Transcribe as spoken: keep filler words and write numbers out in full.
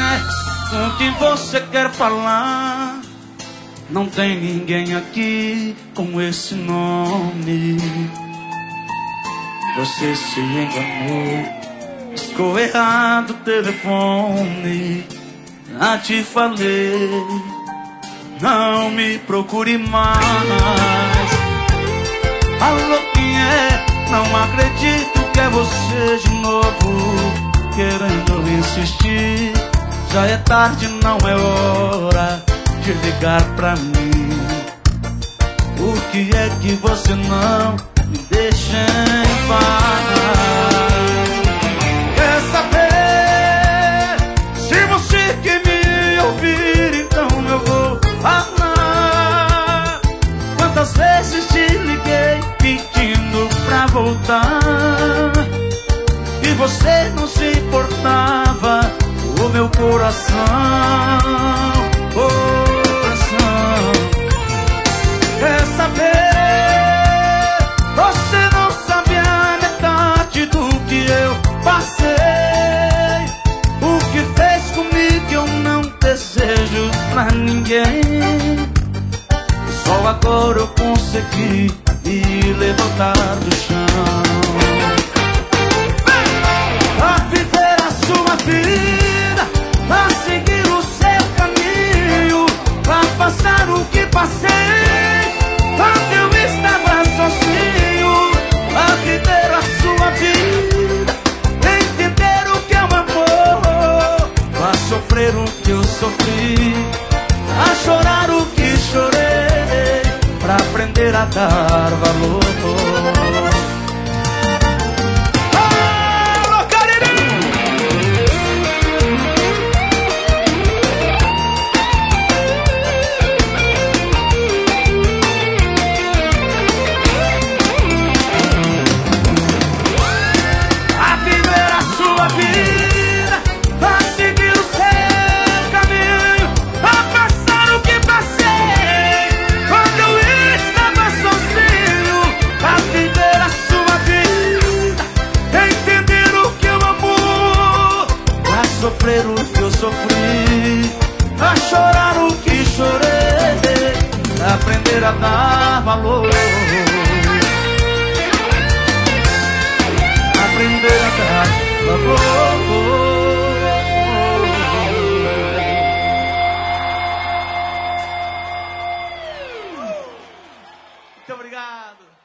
é? Com quem você quer falar? Não tem ninguém aqui com esse nome. Você se enganou, escolheu errado o telefone. Já te falei, não me procure mais. Alô, quem é? Não acredito que é você de novo, querendo insistir. Já é tarde, não é hora de ligar pra mim. Por que é que você não me deixa em paz? Quer saber? Se você quer me ouvir, então eu vou falar. Quantas vezes te liguei pedindo pra voltar e você não se importava. O meu coração, coração. Quer saber? Você não sabe a metade do que eu passei. O que fez comigo eu não desejo pra ninguém. Só agora eu consegui me levantar do chão. Pra viver a sua vida, pra seguir o seu caminho, pra passar o que passei quando eu estava sozinho. Pra viver a sua vida, entender o que é o amor, pra sofrer o que eu sofri, pra chorar o que chorei, pra aprender a dar valor. Sofrer o que eu sofri, a chorar o que chorei, a aprender a dar valor, aprender a dar valor. Muito obrigado.